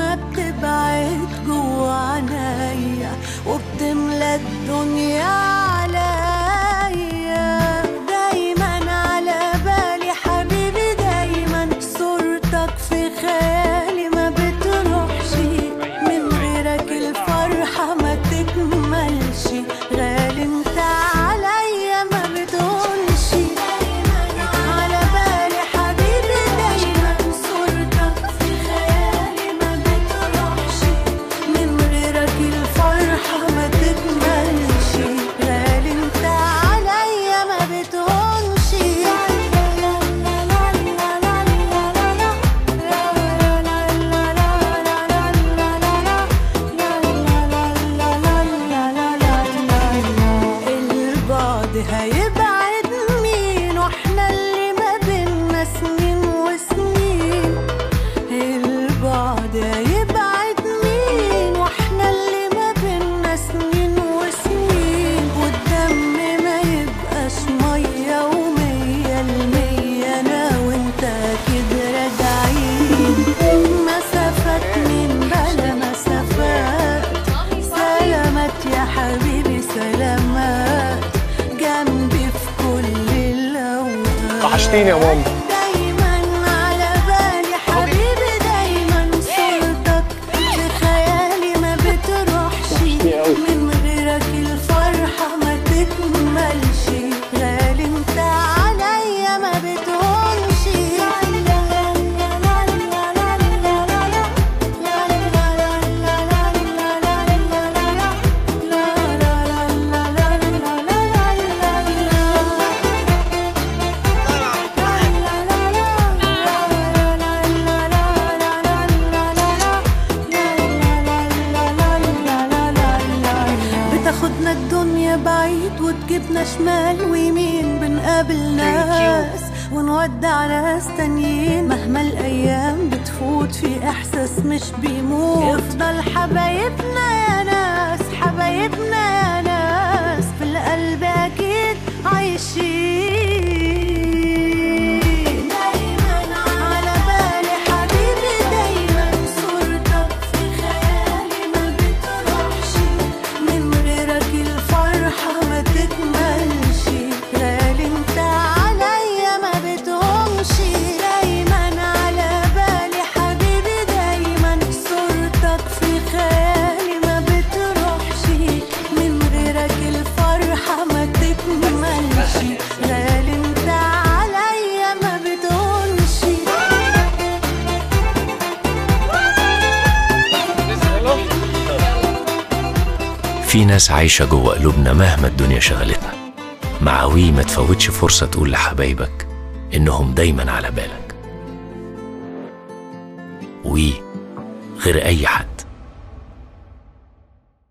ما بتبعد جوا عنايا وبتملى الدنيا عليا. دايما على بالي حبيبي، دايما صورتك في خيالي ما بتروحش، من غيرك الفرحة ما تكملش. غالي انت عليا ما بتقولش. على بالي حبيبي دايما صورتك في خيالي ما بتروحش، من غيرك الفرحة ما تكملش. غالي انت عليا ما بتقولش. البعد هيبعد مين واحنا اللي ما بينا سنين وسنين. البعد هيبعد مين واحنا اللي ما بينا سنين وسنين. والدم ما يبقاش مية ومية المية، انا وانت كده راجعين. مسافات من بلا مسافات، سلامات يا حبيبي سلامات، جنبي في كل الأوقات. وحشتيني يا ماما. دايما على بالي حبيبي، دايما صورتك في خيالي ما بتروحش، من غيرك الفرحة ما تكملش. غالي انت عليا ما بتقولش. بتاخدنا الدنيا بعيد وتجيبنا شمال ويمين، بنقابل ناس ونودع ناس تانيين. مهما الأيام بتفوت في إحساس مش بيموت، يفضل حبايبنا يا ناس، حبايبنا يا ناس في القلب أكيد عايشين. دايما على بالي حبيبي، دايما صورتك في خيالي ما بتروحش، من غيرك الفرحة ما تكملش. غالي انت عليا ما بتقومش. دايما على بالي حبيبي، دايما صورتك في خيالي ما بتروحش، من غيرك الفرحة ما تكملش. غالي انت عليا ما بتقولش. في ناس عايشة جوه قلوبنا مهما الدنيا شغلتنا. مع وي ما تفوتش فرصة تقول لحبايبك إنهم دايما على بالك. وي غير أي حد.